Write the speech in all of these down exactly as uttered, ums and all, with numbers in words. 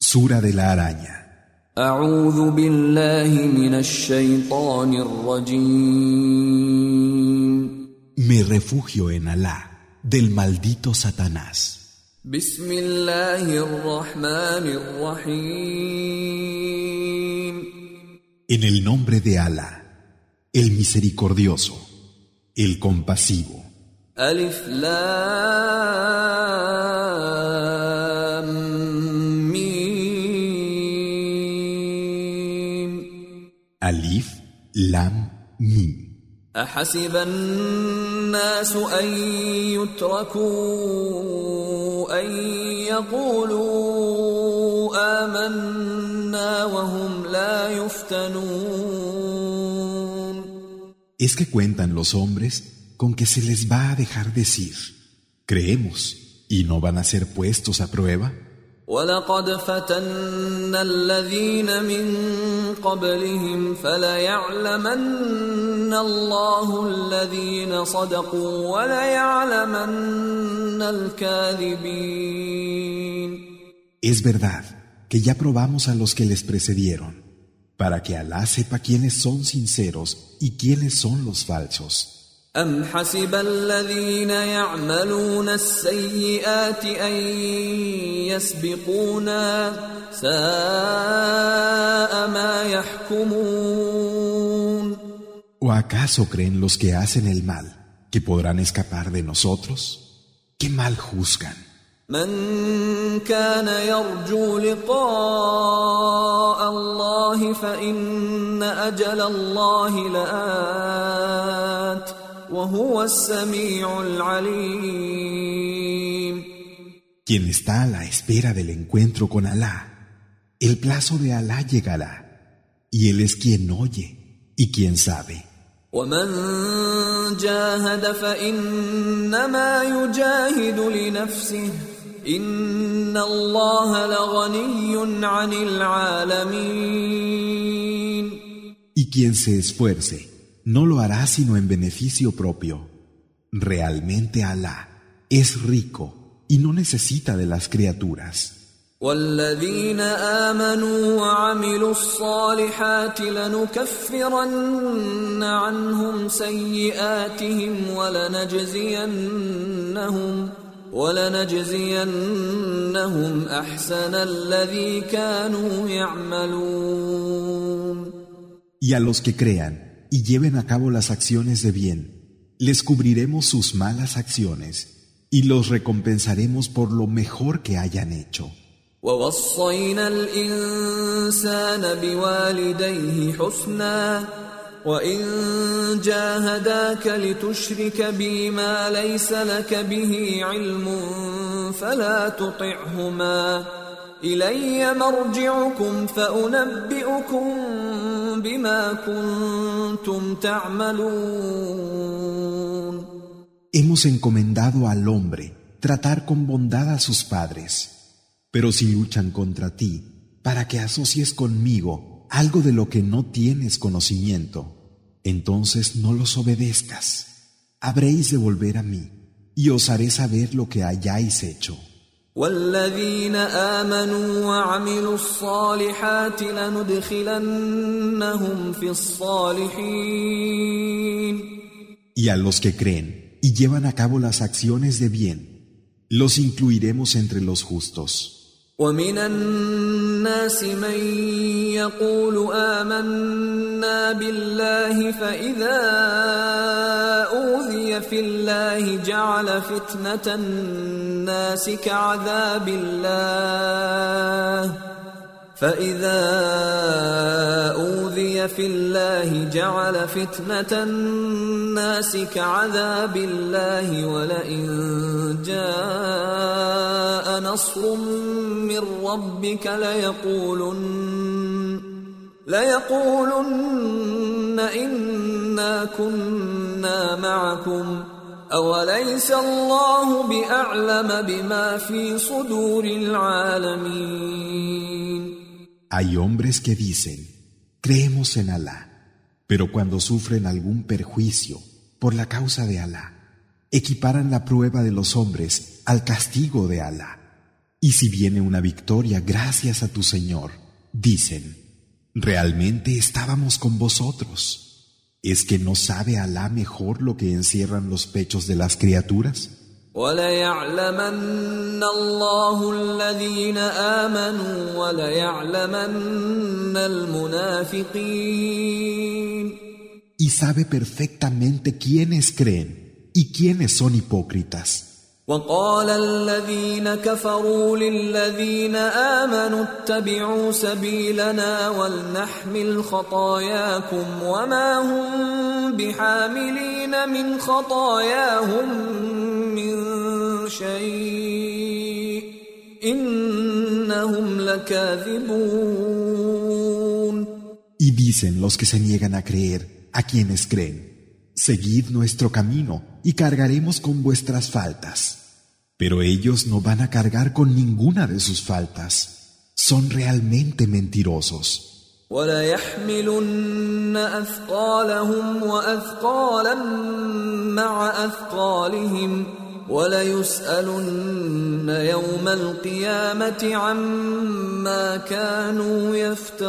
Sura de la araña. أعوذ بالله من الشيطان الرجيم. Me refugio en Alá, del maldito Satanás. بسم الله الرحمن الرحيم. En el nombre de Alá, el misericordioso, el compasivo. ألف لام ميم. Alif, Lam, Mim. أحسب الناس أن يتركوا أن يقولوا آمنا وهم لا يفتنون. Es que cuentan los hombres con que se les va a dejar decir, creemos, y no van a ser puestos a prueba. وَلَقَدْ فَتَنَّا الَّذِينَ مِن قَبْلِهِمْ فَلَيَعْلَمَنَّ اللَّهُ الَّذِينَ صَدَقُوا وَلَيَعْلَمَنَّ الْكَاذِبِينَ. Es verdad que ya probamos a los que les precedieron, para que Alá sepa quiénes son sinceros y quiénes son los falsos. أَمْ حَسِبَ الَّذِينَ يَعْمَلُونَ السَّيِّئَاتِ أَن يَسْبِقُونَا سَاءَ مَا يَحْكُمُونَ. ¿O acaso creen los que hacen el mal que podrán escapar de nosotros? ¡Qué mal juzgan! من كان يرجو لقاء الله فإن أجل الله لآت وهو السميع العليم. Quien está a la espera del encuentro con Alá, el plazo de Alá llegará, y Él es quien oye y quien sabe. ومن جاهد فإنما يجاهد لنفسه إن الله لغني عن العالمين. Y quien se esfuerce no lo hará sino en beneficio propio. Realmente Alá es rico y no necesita de las criaturas. والذين آمنوا وعملوا الصالحات لنكفرن عنهم سيئاتهم ولنجزينهم ولنجزينهم أحسن الذي كانوا يعملون. Y a los que crean y lleven a cabo las acciones de bien, les cubriremos sus malas acciones y los recompensaremos por lo mejor que hayan hecho. ووصينا الإنسان بوالديه حسنا وإن جاهداك لتشرك بي ما ليس لك به علم فلا تطعهما إلي مرجعكم فأنبئكم بما كنتم تعملون. Hemos encomendado al hombre tratar con bondad a sus padres. Pero si luchan contra ti para que asocies conmigo algo de lo que no tienes conocimiento, entonces no los obedezcas. Habréis de volver a mí y os haré saber lo que hayáis hecho. والذين آمنوا وعملوا الصالحات لندخلنهم في الصالحين. Y a los que creen y llevan a cabo las acciones de bien, los incluiremos entre los justos. ومن الناس من يقول آمنا بالله فإذا أوذي في الله جعل فتنة الناس كعذاب الله فإذا أوذي في الله جعل فتنة الناس كعذاب الله ولئن جاء نصر من ربك ليقولن ليقولن إنا كنا معكم أوليس الله بأعلم بما في صدور العالمين. Hay hombres que dicen, creemos en Alá, pero cuando sufren algún perjuicio por la causa de Alá, equiparan la prueba de los hombres al castigo de Alá. Y si viene una victoria gracias a tu Señor, dicen, realmente estábamos con vosotros. ¿Es que no sabe Alá mejor lo que encierran los pechos de las criaturas? وَلَيَعْلَمَنَّ اللَّهُ الَّذِينَ آمَنُوا وَلَيَعْلَمَنَّ الْمُنَافِقِينَ. Y sabe perfectamente quiénes creen y quiénes son hipócritas. وقال الذين كفروا للذين آمنوا اتبعوا سبيلنا ولنحمل خطاياكم وما هم بحاملين من خطاياهم من شيء إنهم لكاذبون. Y dicen los que se niegan a creer, a quienes creen, seguid nuestro camino y cargaremos con vuestras faltas. Pero ellos no van a cargar con ninguna de sus faltas. Son realmente mentirosos. وَلَيَحْمِلُنَّ أَثْقَالَهُمْ وَأَثْقَالًا مَعَ أَثْقَالِهِمْ وَلَيُسْأَلُنَّ يَوْمَ الْقِيَامَةِ عَمَّا كَانُوا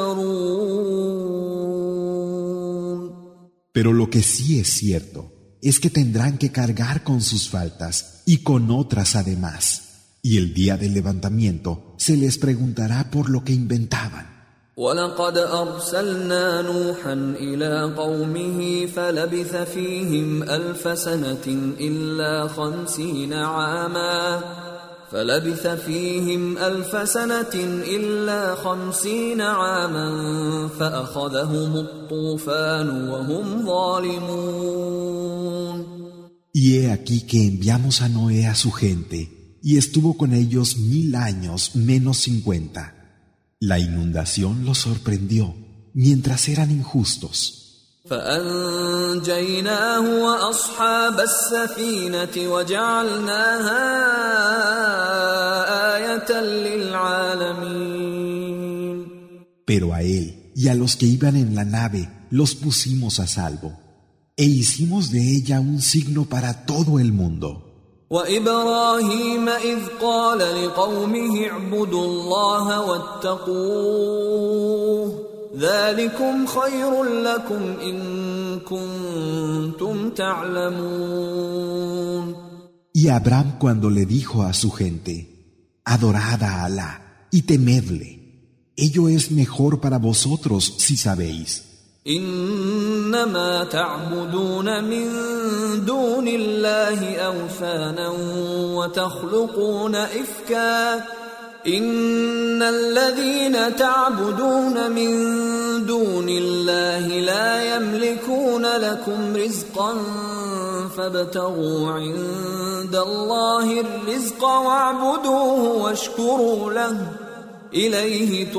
يَفْتَرُونَ. Pero lo que sí es cierto es que tendrán que cargar con sus faltas y con otras además. Y el día del levantamiento se les preguntará por lo que inventaban. وَلَقَدْ أَرْسَلْنَا نُوحًا إِلَىٰ قَوْمِهِ فَلَبِثَ فِيهِمْ أَلْفَ سَنَةٍ إِلَّا خَمْسِينَ عَامًا فلبث فيهم ألف سنة إلا خمسين عاما فأخذهم الطوفان وهم ظالمون. Y he aquí que enviamos a Noé a su gente, y estuvo con ellos mil años menos cincuenta. La inundación los sorprendió, mientras eran injustos. فأنجيناه وأصحاب السفينة وجعلناها آية للعالمين. Pero a él y a los que iban en la nave los pusimos a salvo, e hicimos de ella un signo para todo el mundo. وإبراهيم إذ قال لقومه اعبدوا الله واتقوه ذلكم خير لكم إن كنتم تعلمون. Y Abraham cuando le dijo a su gente, adorad a Alá y temedle, ello es mejor para vosotros si sabéis. إنما تعبدون من دون الله أوثانا وتخلقون إفكا إن الذين تعبدون من دون الله لا يملكون لكم رزقا فابتغوا عند الله الرزق واعبدوه واشكروا له إليه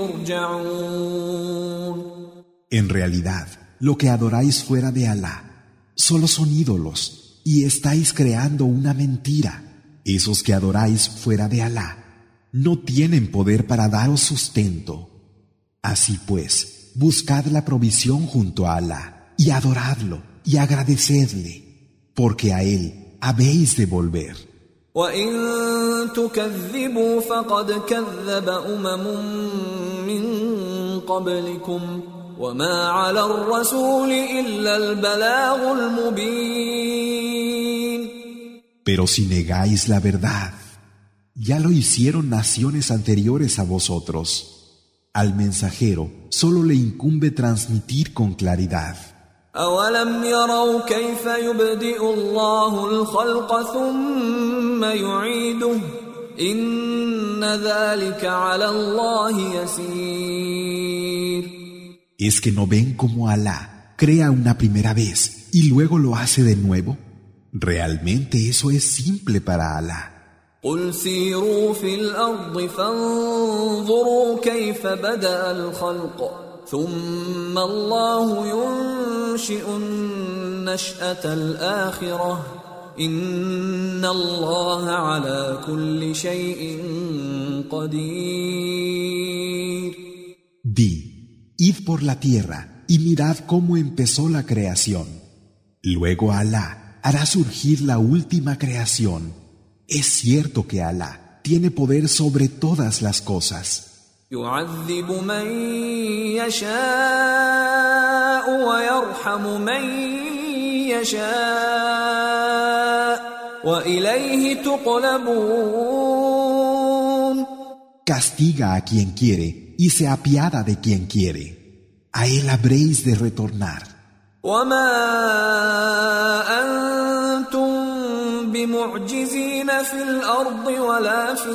ترجعون. En realidad, lo que adoráis fuera de Alá solo son ídolos y estáis creando una mentira. Esos que adoráis fuera de Alá no tienen poder para daros sustento. Así pues, buscad la provisión junto a Alá y adoradlo y agradecedle, porque a Él habéis de volver. وَإِن تُكَذِّبُوا فَقَدْ كَذَّبَ أُمَمٌ مِّن قَبْلِكُمْ وَمَا عَلَى الرَّسُولِ إِلَّا الْبَلَاغُ الْمُبِينُ. Pero si negáis la verdad, ya lo hicieron naciones anteriores a vosotros. Al mensajero solo le incumbe transmitir con claridad. أَوَلَمْ يَرَوْا كَيْفَ يُبْدِئُ اللَّهُ الْخَلْقَ ثُمَّ يُعِيدُهُ إِنَّ ذَلِكَ عَلَى اللَّهِ يَسِيرٌ. ¿Es que no ven cómo Alá crea una primera vez y luego lo hace de nuevo? Realmente eso es simple para Alá. قُلْ سِيرُوا فِي الْأَرْضِ فَانظُرُوا كَيْفَ بَدَأَ الْخَلْقَ ثُمَّ اللَّهُ يُنشِئُ النَّشْأَةَ الْآخِرَةَ إِنَّ اللَّهَ عَلَى كُلِّ شَيْءٍ قَدِيرٌ. Di, id por la tierra y mirad cómo empezó la creación. Luego Alá hará surgir la última creación. Es cierto que Alá tiene poder sobre todas las cosas. يعذب من يشاء ويرحم من يشاء وإليه تقلبون. Castiga a quien quiere y se apiada de quien quiere. A él habréis de retornar. وما أنتم بمعجزين في الأرض ولا في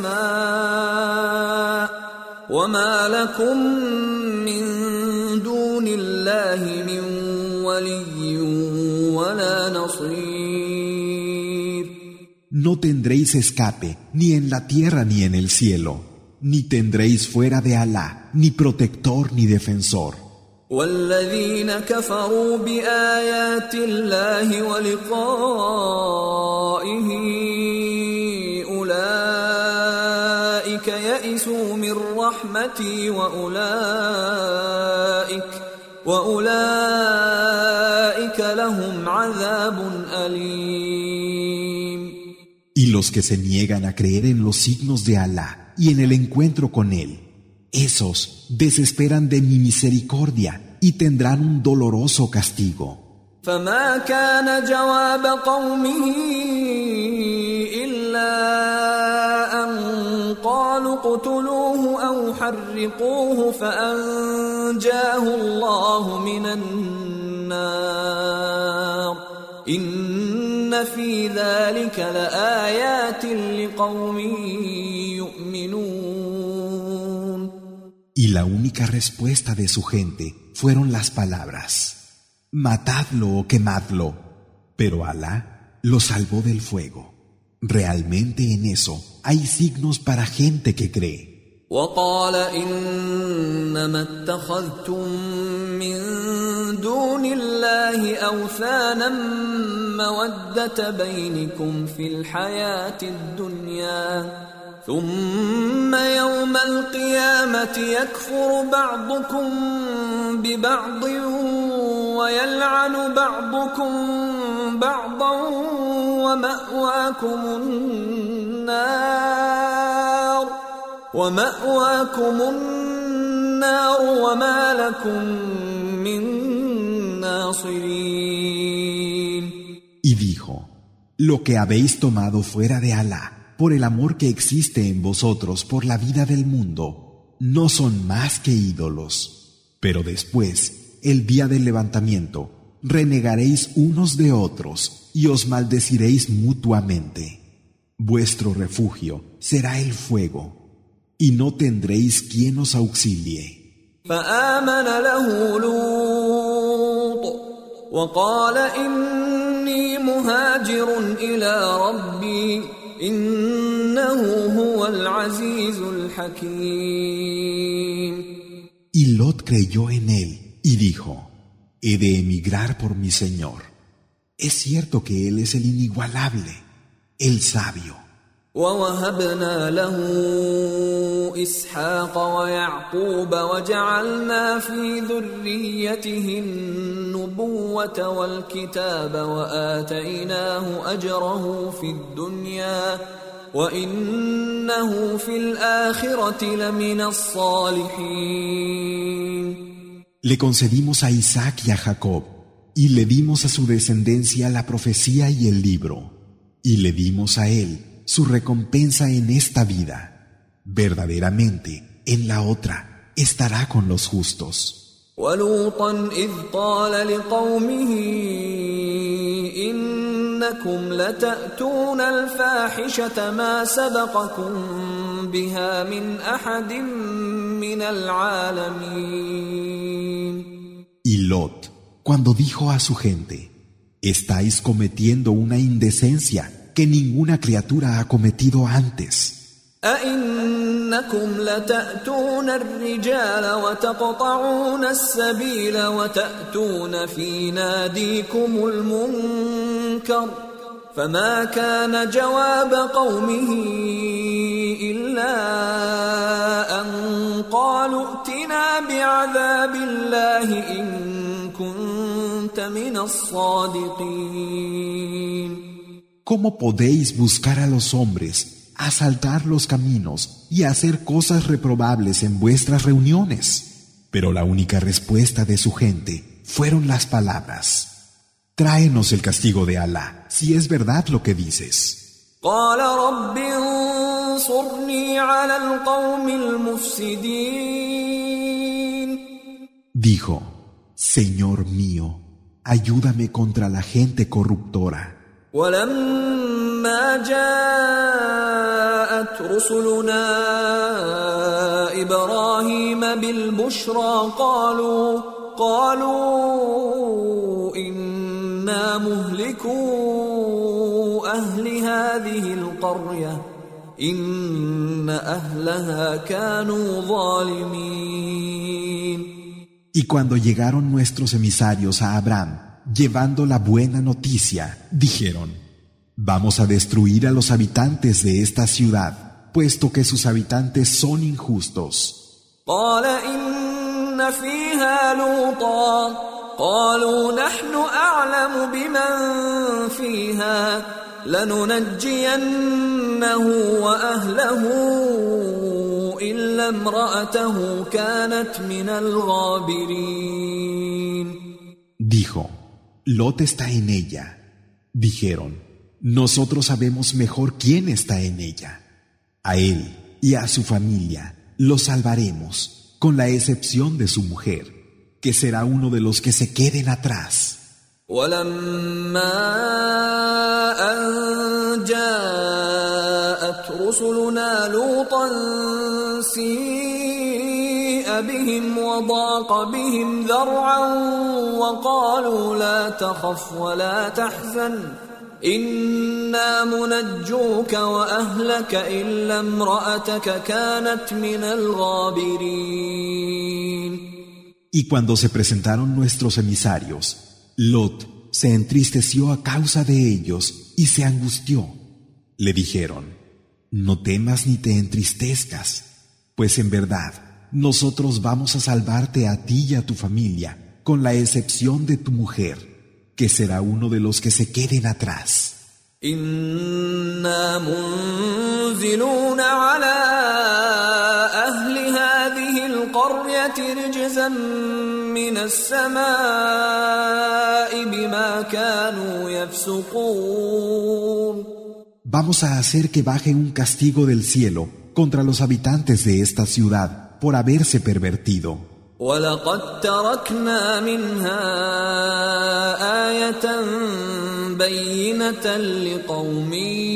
السماء وما لكم من دون الله من ولي ولا نصير. No tendréis escape ni en la tierra ni en el cielo, ni tendréis fuera de Alá ni protector ni defensor. والذين كفروا بآيات الله ولقائه أولئك يئسوا من رحمتي وأولئك وأولئك لهم عذاب أليم. Y los que se niegan a creer en los signos de Alá y en el encuentro con Él, esos desesperan de mi misericordia y tendrán un doloroso castigo. فما كان جواب قومه إلا أن قالوا اقتلوه أو حرقوه فأنجاه الله من النار إن في ذلك لآيات لقوم يؤمنون. Y la única respuesta de su gente fueron las palabras: matadlo o quemadlo. Pero Alá lo salvó del fuego. Realmente en eso hay signos para gente que cree. وقال إنما اتخذتم من دون الله أوثانا مودة بينكم في الحياة الدنيا ثم يوم القيامة يكفر بعضكم ببعض ويلعن بعضكم بعضا ومأواكم النار ومأواكم النار وما لكم من ناصرين. Y dijo: lo que habéis tomado fuera de Alá, por el amor que existe en vosotros por la vida del mundo, no son más que ídolos. Pero después, el día del levantamiento, renegaréis unos de otros y os maldeciréis mutuamente. Vuestro refugio será el fuego, y no tendréis quien os auxilie. فآمن له لوط وقال إني مهاجر إلى ربي إنه هو العزيز الحكيم. Y Lot creyó en él y dijo: he de emigrar por mi Señor. Es cierto que Él es el inigualable, el sabio. ووهبنا له إسحاق ويعقوب وجعلنا في ذريته النبوة والكتاب وآتيناه أجره في الدنيا وإنه في الآخرة لمن الصالحين. Le concedimos a Isaac y a Jacob, y le dimos a su descendencia la profecía y el libro, y le dimos a él su recompensa en esta vida. Verdaderamente, en la otra, estará con los justos. وَلُوطًا إِذْ قَالَ لِقَوْمِهِ إِنَّكُمْ لَتَأْتُونَ الْفَاحِشَةَ مَا سَبَقَكُمْ بِهَا مِنْ أَحَدٍ مِنَ الْعَالَمِينَ. Y Lot, cuando dijo a su gente: estáis cometiendo una indecencia que ninguna criatura ha cometido antes. أَإِنَّكُمْ لَتَأْتُونَ الرِّجَالَ وَتَقْطَعُونَ السَّبِيلَ وَتَأْتُونَ فِي نَادِيكُمُ الْمُنكَرَ فَمَا كَانَ جَوَابَ قَوْمِهِ إِلَّا أَن قَالُوا ائْتِنَا بِعَذَابِ اللَّهِ إِن كُنتَ مِنَ الصَّادِقِينَ. ¿Cómo podéis buscar a los hombres asaltar los caminos y hacer cosas reprobables en vuestras reuniones. Pero la única respuesta de su gente fueron las palabras: tráenos el castigo de Alá, si es verdad lo que dices. قال رب انصرني على القوم المفسدين. Dijo: Señor mío, ayúdame contra la gente corruptora. ولما جاءت رسلنا إبراهيم بالبشرى قالوا قالوا إنا مهلكو أهل هذه القرية إن أهلها كانوا ظالمين. Y cuando llegaron nuestros emisarios a Abraham, llevando la buena noticia, dijeron: vamos a destruir a los habitantes de esta ciudad, puesto que sus habitantes son injustos. قال إن فيها لوطا قالوا نحن أعلم بمن فيها لننجينه وأهله إلا امرأته كانت من الغابرين. Dijo: Lot está en ella. Dijeron: nosotros sabemos mejor quién está en ella. A él y a su familia los salvaremos, con la excepción de su mujer, que será uno de los que se queden atrás. ولما أن جاءت رسلنا لوطا سيء بهم وضاق بهم ذرعا وقالوا لا تخف ولا تحزن إنا منجوك وأهلك إلا امرأتك كانت من الغابرين. Y cuando se presentaron nuestros emisarios, Lot se entristeció a causa de ellos y se angustió. Le dijeron: no temas ni te entristezcas, pues en verdad nosotros vamos a salvarte a ti y a tu familia, con la excepción de tu mujer, que será uno de los que se queden atrás. إنا منزلون على أهل هذه القرية رجزا من السماء بما كانوا يفسقون. Vamos a hacer que baje un castigo del cielo contra los habitantes de esta ciudad por haberse pervertido. وَلَقَدْ تَرَكْنَا مِنْهَا آيَةً بَيِّنَةً لِقَوْمٍ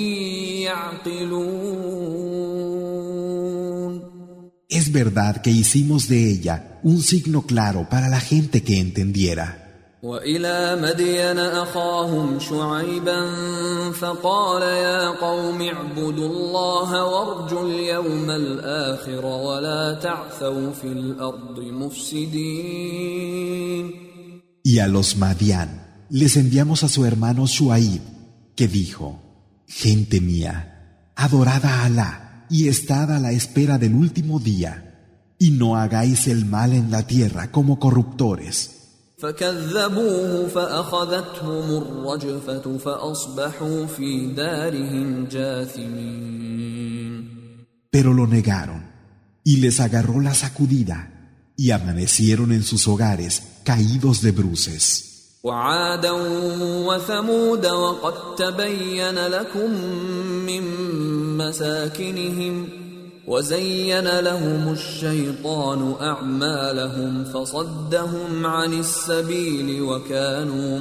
يَعْقِلُونَ. Es verdad que hicimos de ella un signo claro para la gente que entendiera. وَإِلَى مَدْيَنَ أَخَاهُمْ شُعَيْبًا فَقَالَ يَا قَوْمِ اعْبُدُوا اللَّهَ وَارْجُوا الْيَوْمَ الْآخِرَ وَلَا تَعْثَوْا فِي الْأَرْضِ مُفْسِدِينَ. Y a los Madián les enviamos a su hermano Shuaib, que dijo: gente mía, adorad a Alá y estad a la espera del último día, y no hagáis el mal en la tierra como corruptores. فكذبوه فأخذتهم الرجفة فأصبحوا في دارهم جاثمين. Pero lo negaron, y les agarró la sacudida, y amanecieron en sus hogares caídos de bruces. وعادا وثمود وقد تبين لكم من مساكنهم وزين لهم الشيطان أعمالهم فصدهم عن السبيل وكانوا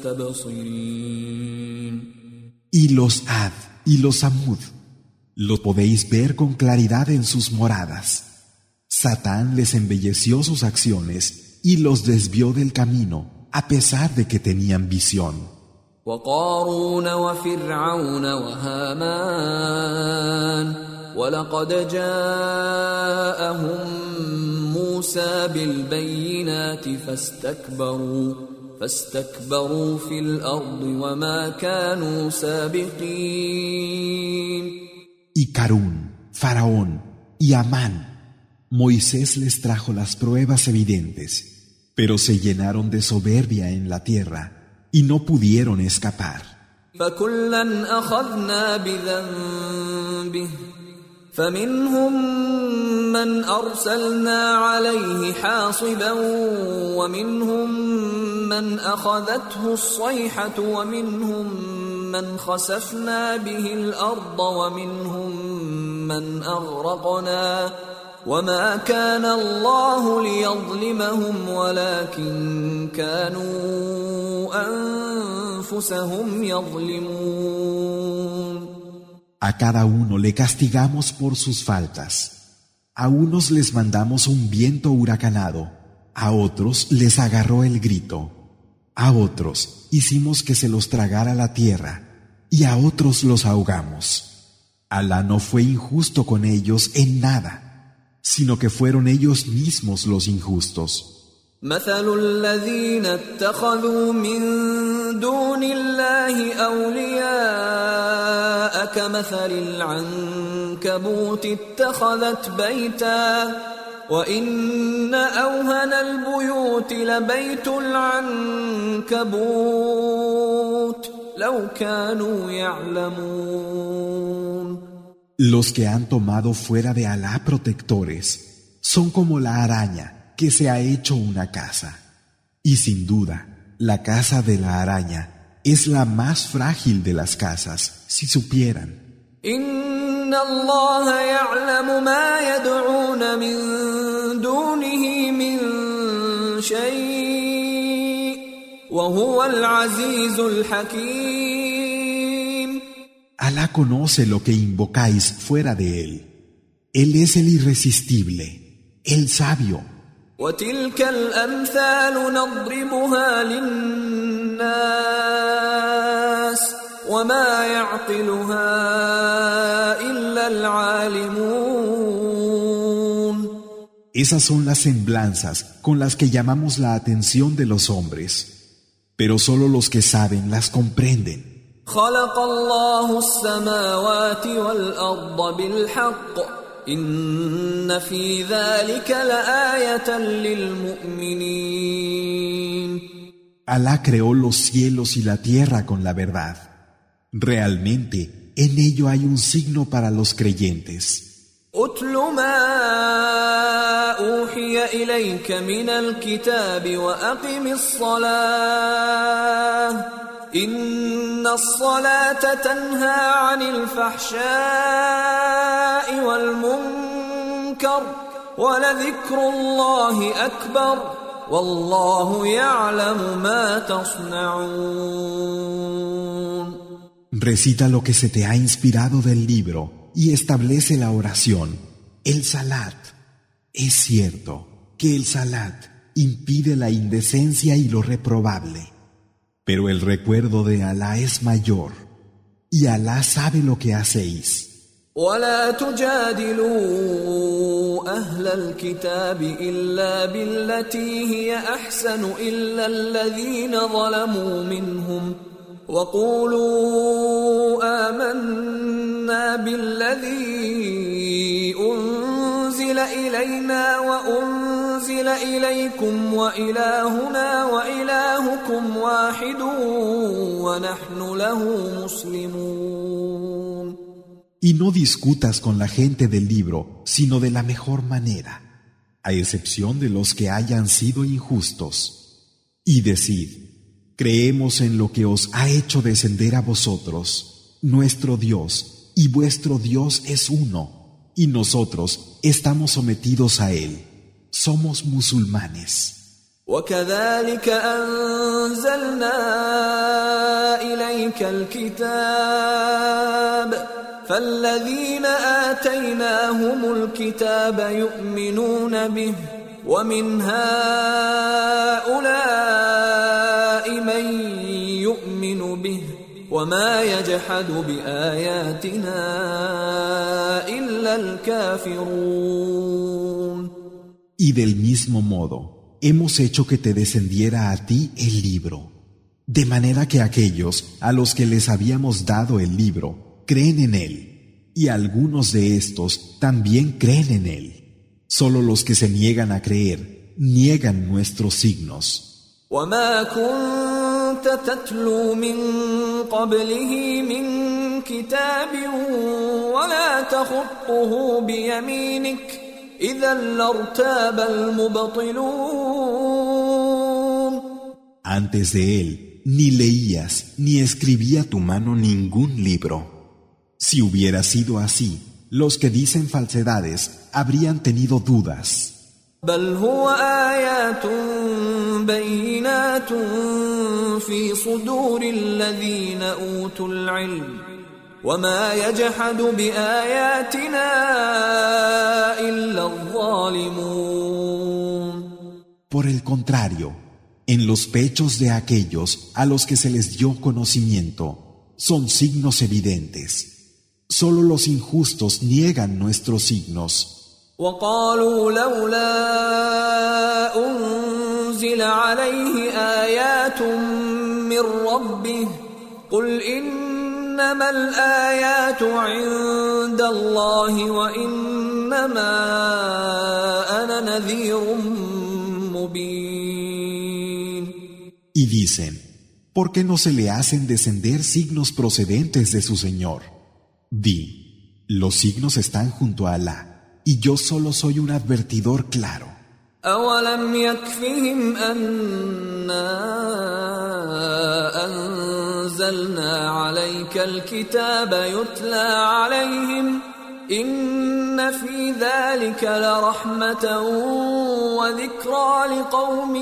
مستبصرين. Y los Ad y los Samud, los podéis ver con claridad en sus moradas. Satán les embelleció sus acciones y los desvió del camino, a pesar de que tenían visión. وقارون وفرعون وهامان ولقد جاءهم موسى بالبينات فاستكبروا فاستكبروا في الأرض وما كانوا سابقين. Y Carún, Faraón y Amán, Moisés les trajo las pruebas evidentes, pero se llenaron de soberbia en la tierra y no pudieron escapar. فكلا أخذنا بذنبه به فمنهم من أرسلنا عليه حاصبا ومنهم من أخذته الصيحة ومنهم من خسفنا به الأرض ومنهم من أغرقنا وما كان الله ليظلمهم ولكن كانوا أنفسهم يظلمون. A cada uno le castigamos por sus faltas. A unos les mandamos un viento huracanado, a otros les agarró el grito, a otros hicimos que se los tragara la tierra y a otros los ahogamos. Alá no fue injusto con ellos en nada, sino que fueron ellos mismos los injustos. مثل الذين اتخذوا من دون الله أولياء كمثل العنكبوت اتخذت بيتا وإن أوهن البيوت لبيت العنكبوت لو كانوا يعلمون. Los que han tomado fuera de Alá protectores son como la araña que se ha hecho una casa. Y sin duda, la casa de la araña es la más frágil de las casas, si supieran. إن الله يعلم ما يدعون من دونه من شيء وهو العزيز الحكيم. Alá conoce lo que invocáis fuera de él. Él es el irresistible, el sabio. وتلك الأمثال نضربها للناس وما يعقلها إلا العالمون. Esas son las semblanzas con las que llamamos la atención de los hombres, pero solo los que saben las comprenden. خلق الله السماوات والأرض بالحق إن في ذلك لآية للمؤمنين. Alá creó los cielos y la tierra con la verdad. Realmente, en ello hay un signo para los creyentes. أتل ما أوحي إليك من الكتاب وأقم الصلاة إن الصلاة تنهى عن الفحشاء والمنكر ولذكر الله أكبر والله يعلم ما تصنعون. Recita lo que se te ha inspirado del libro y establece la oración, el salat. Es cierto que el salat impide la indecencia y lo reprobable, pero el recuerdo de Alá es mayor y Alá sabe lo que hacéis. ولا تجادلوا أهل الكتاب إلا بالتي هي أحسن إلا الذين ظلموا منهم وقولوا آمنا بالذي أنزل إلينا وأنزل إليكم وإلهنا وإلهكم واحد ونحن له مسلمون. Y no discutas con la gente del libro, sino de la mejor manera, a excepción de los que hayan sido injustos. Y decid, creemos en lo que os ha hecho descender a vosotros, nuestro Dios, y vuestro Dios es uno, y nosotros estamos sometidos a Él, somos musulmanes. وكذلك أنزلنا إليك الكتاب فالذين آتيناهم الكتاب يؤمنون به ومن هؤلاء من يؤمن به وما يجحد بآياتنا إلا الكافرون. Y del mismo modo, hemos hecho que te descendiera a ti el libro, de manera que aquellos a los que les habíamos dado el libro creen en él, y algunos de estos también creen en él. Solo los que se niegan a creer niegan nuestros signos. وما كنت كنت تتلو من قبله من كتاب ولا تخطه بيمينك إذا لارتاب المبطلون. Antes de él, ni leías ni escribía tu mano ningún libro. Si hubiera sido así, los que dicen falsedades habrían tenido dudas. بل هو آيات بينات في صدور الذين أوتوا العلم وما يجحد بآياتنا إلا الظالمون. Por el contrario, en los pechos de aquellos a los que se les dio conocimiento son signos evidentes. Solo los injustos niegan nuestros signos. وقالوا لولا أنزل عليه آيات من ربه قل إنما الآيات عند الله وإنما أنا نذير مبين. Y dicen, ¿por qué no se le hacen descender signos procedentes de su Señor? Di, los signos están junto a Alá. Y yo solo soy un advertidor claro. أولم يكفهم أنا أنزلنا عليك الكتاب يتلى عليهم إن في ذلك لرحمة وذكرى لقوم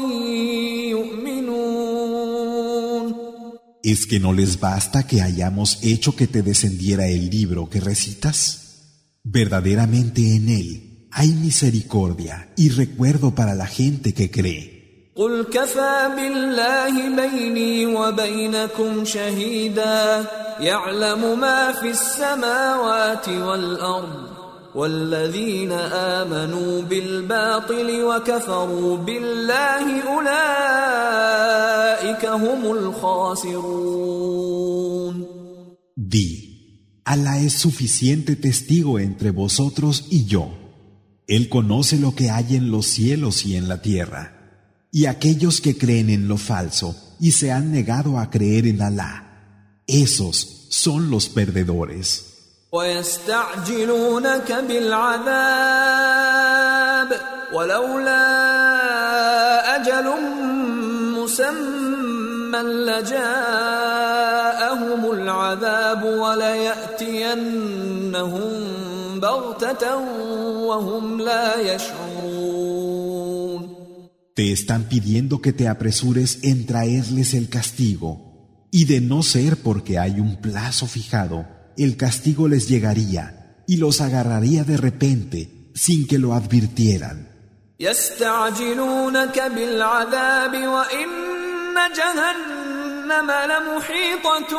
يؤمنون. ¿Es que no les basta que hayamos hecho que te descendiera el libro que recitas? Verdaderamente en él hay misericordia y recuerdo para la gente que cree. قل كفى بالله بيني وبينكم شهيدا يعلم ما في السماوات والأرض والذين آمنوا بالباطل وكفروا بالله أولئك هم الخاسرون. Di, Alá es suficiente testigo entre vosotros y yo. Él conoce lo que hay en los cielos y en la tierra. Y aquellos que creen en lo falso y se han negado a creer en Alá, esos son los perdedores. ويستعجلونك بالعذاب ولولا أجل مسمى لجاءهم العذاب وليأتينهم بغتة وهم لا يشعرون. Te están pidiendo que te apresures en traerles el castigo, y de no ser porque hay un plazo fijado, el castigo les llegaría y los agarraría de repente sin que lo advirtieran. يستعجلونك بالعذاب وإن جهنم لمحيطة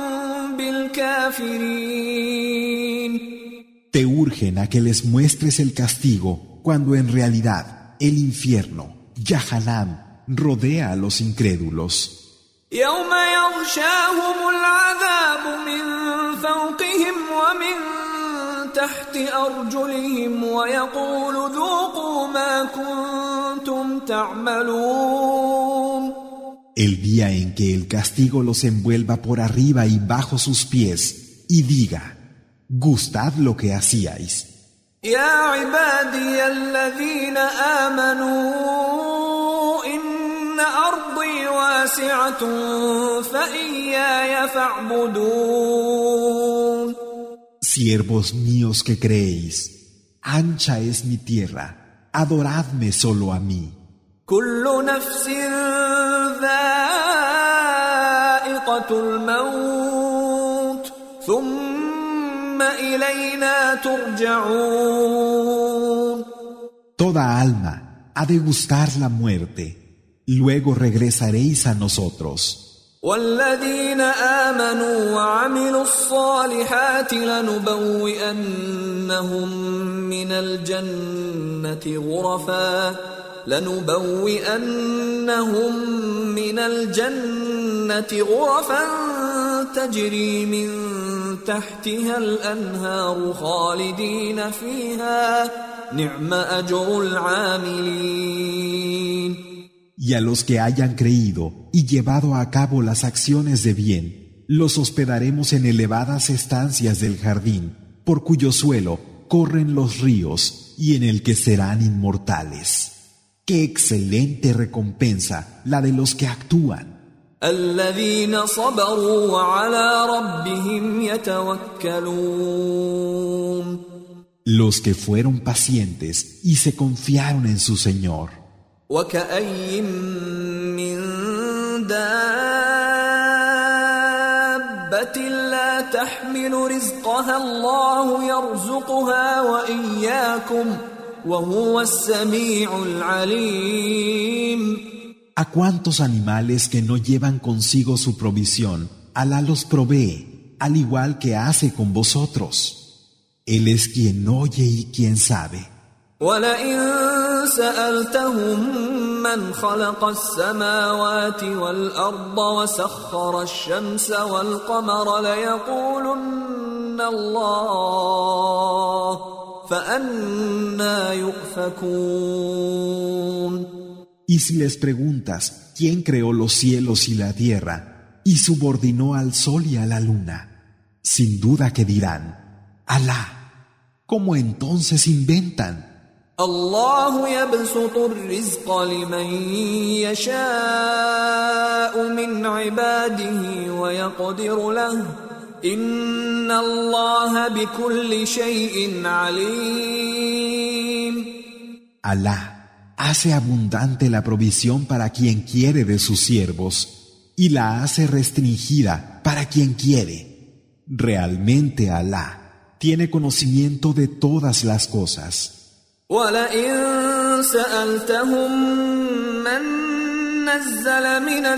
بالكافرين. Te urgen a que les muestres el castigo cuando en realidad el infierno, Yahanam, rodea a los incrédulos. يوم يغشاهم العذاب من فوقهم ومن تحت أرجلهم ويقول ذوقوا ما كنتم تعملون. El día en que el castigo los envuelva por arriba y bajo sus pies y diga, gustad lo que hacíais. يا عبادي الذين آمنوا إن أرضي واسعة فإياي فاعبدون. Siervos míos que creéis, ancha es mi tierra, adoradme solo a mí. كل نفس ذائقة الموت ثم إلينا ترجعون. Toda alma ha de gustar la muerte, luego regresaréis a nosotros. والذين آمنوا وعملوا الصالحات لنبوئنهم من الجنة غرفا لنبوئنهم من الجنة غرفا تجري من تحتها الأنهار خالدين فيها نعم أجر العاملين. Y a los que hayan creído y llevado a cabo las acciones de bien, los hospedaremos en elevadas estancias del jardín, por cuyo suelo corren los ríos y en el que serán inmortales. ¡Qué excelente recompensa la de los que actúan! الذين صبروا وعلى ربهم يتوكلون. Los que fueron pacientes y se confiaron en su Señor. وكأي من دابة لا تحمل رزقها الله يرزقها وإياكم وهو السميع العليم. ¿A cuántos animales que no llevan consigo su provisión, Alá los provee, al igual que hace con vosotros? Él es quien oye y quien sabe. وَلَئِن سَأَلْتَهُم مَّنْ خَلَقَ السَّمَاوَاتِ وَالْأَرْضَ وَسَخَّرَ الشَّمْسَ وَالْقَمَرَ لَيَقُولُنَّ اللَّهُ فَأَنَّىٰ يُؤْفَكُونَ. Y si les preguntas quién creó los cielos y la tierra y subordinó al sol y a la luna, sin duda que dirán, Alá, ¿cómo entonces inventan? الله يبسط الرزق لمن يشاء من عباده ويقدر له إن الله بكل شيء عليم. Alá hace abundante la provisión para quien quiere de sus siervos y la hace restringida para quien quiere. Realmente Alá tiene conocimiento de todas las cosas. وَلَئِن سَأَلْتَهُم مَّن نَّزَّلَ مِنَ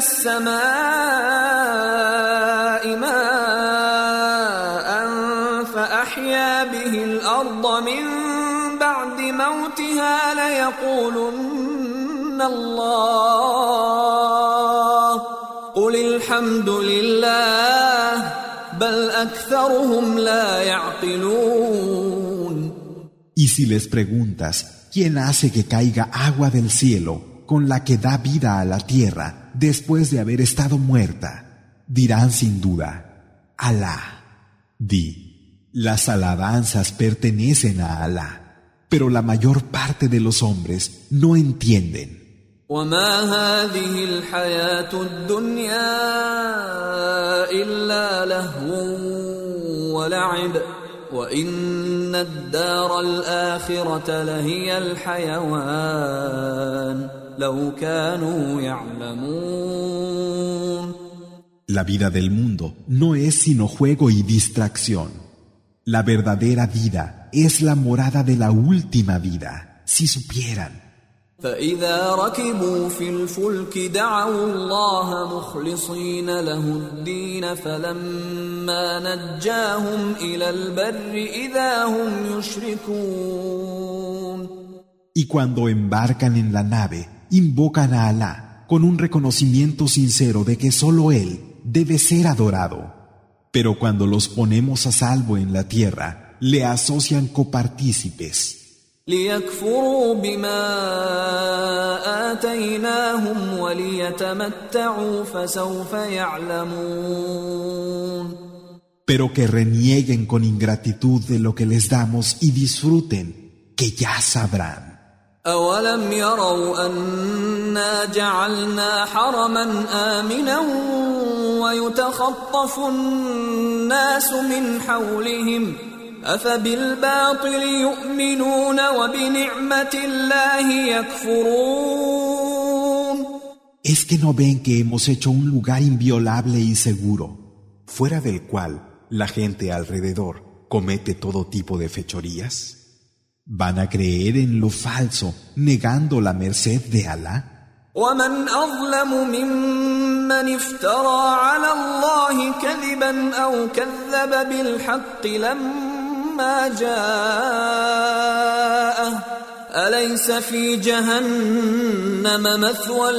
السَّمَاءِ مَاءً فَأَحْيَا بِهِ الْأَرْضَ مِن بَعْدِ مَوْتِهَا لَيَقُولُنَّ اللَّهُ قُلِ الْحَمْدُ لِلَّهِ بَلْ أَكْثَرُهُمْ لَا يَعْقِلُونَ. Y si les preguntas, ¿quién hace que caiga agua del cielo con la que da vida a la tierra después de haber estado muerta? Dirán sin duda, Alá. Di, las alabanzas pertenecen a Alá, pero la mayor parte de los hombres no entienden. وَمَا هَٰذِهِ الْحَيَاةُ الدُّنْيَا إِلَّا لَهْوٌ وَلَعِبٌ وَإِنَّ الدَّارَ الْآخِرَةَ لَهِيَ الْحَيَوَانُ لَوْ كَانُوا يَعْلَمُونَ. La vida del mundo no es sino juego y distracción. La verdadera vida es la morada de la última vida, si supieran. فَإِذَا رَكِبُوا فِي الْفُلْكِ دَعَوُا اللَّهَ مُخْلِصِينَ لَهُ الدِّينَ فَلَمَّا نَجَّاهُمْ إِلَى الْبَرِّ إِذَا هُمْ يُشْرِكُونَ. Y cuando embarcan en la nave, invocan a Alá con un reconocimiento sincero de que solo Él debe ser adorado. Pero cuando los ponemos a salvo en la tierra, le asocian copartícipes. لِيَكْفُرُوا بِمَا آتَيْنَاهُمْ وَلِيَتَمَتَّعُوا فَسَوْفَ يَعْلَمُونَ. Pero que renieguen con ingratitud de lo que les damos y disfruten, que ya sabrán. أَوَلَمْ يَرَوْا أَنَّا جَعَلْنَا حَرَمًا آمِنًا وَيُتَخَطَّفُ النَّاسُ مِنْ حَوْلِهِمْ أَفَبِالْبَاطِلِ يُؤْمِنُونَ وَبِنِعْمَةِ اللَّهِ يَكْفُرُونَ. ¿Es que no ven que hemos hecho un lugar inviolable y seguro, fuera del cual la gente alrededor comete todo tipo de fechorías? ¿Van a creer en lo falso, negando la merced de Alá? وَمَنْ أَظْلَمُ مِمَّنِ افْتَرَى عَلَى اللَّهِ كَذِبًا أَوْ كَذَّبَ بِالْحَقِّ لَمَّا جَاءَهُ أَلَيْسَ فِي جَهَنَّمَ مَثْوًى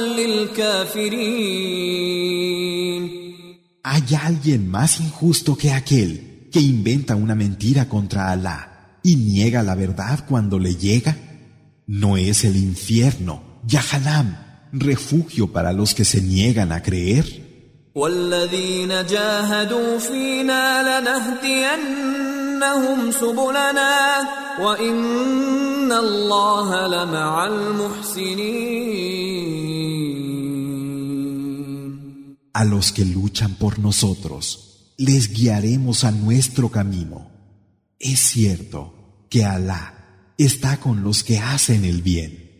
لِلْكَافِرِينَ. ¿Hay alguien más injusto que aquel que inventa una mentira contra Alá y niega la verdad cuando le llega? ¿No es el infierno, Yahanam, refugio para los que se niegan a creer. والذين جاهدوا فينا لنهدينهم سبلنا وإن الله لمع المحسنين. A los que luchan por nosotros, les guiaremos a nuestro camino. Es cierto que Alá está con los que hacen el bien.